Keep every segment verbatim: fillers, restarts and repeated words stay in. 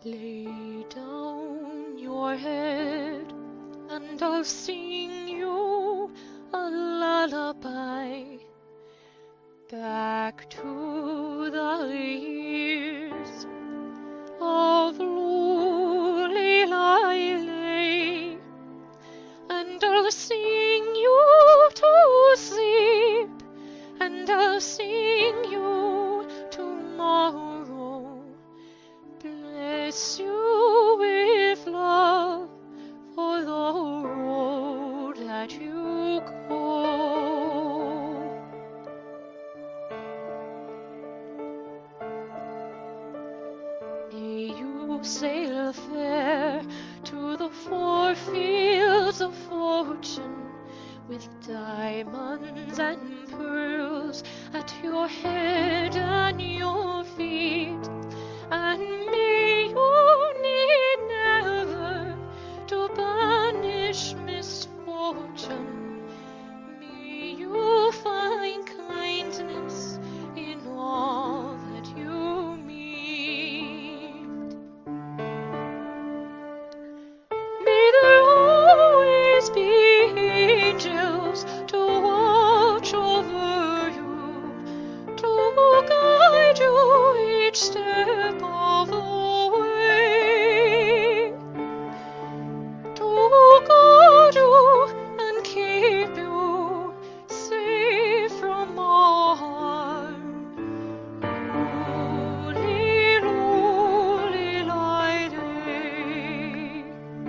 Lay down your head, and I'll sing you a lullaby back to the years of Lulilay, and I'll sing you to sleep, and I'll sing you tomorrow. Bless you with love for the road that you go. May you sail fair to the four fields of fortune, with diamonds and pearls at your head and your feet. And may you need never to banish misfortune. May you find kindness in all that you meet. May there always be angels to watch over you, to guide you each step of the way, to guard you and keep you safe from all harm. Luli, luli, lily.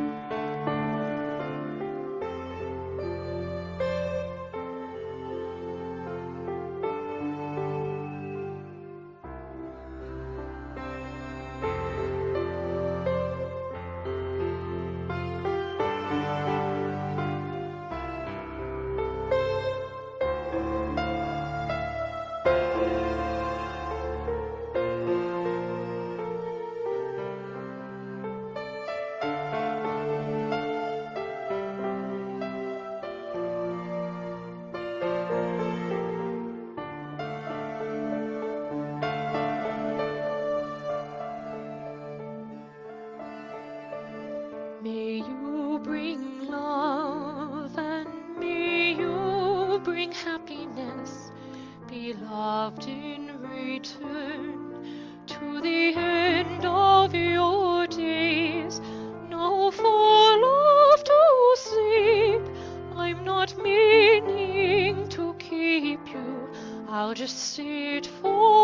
May you bring love, and may you bring happiness, beloved, in return to the end of your days. No fall off to sleep, I'm not meaning to keep you, I'll just sit for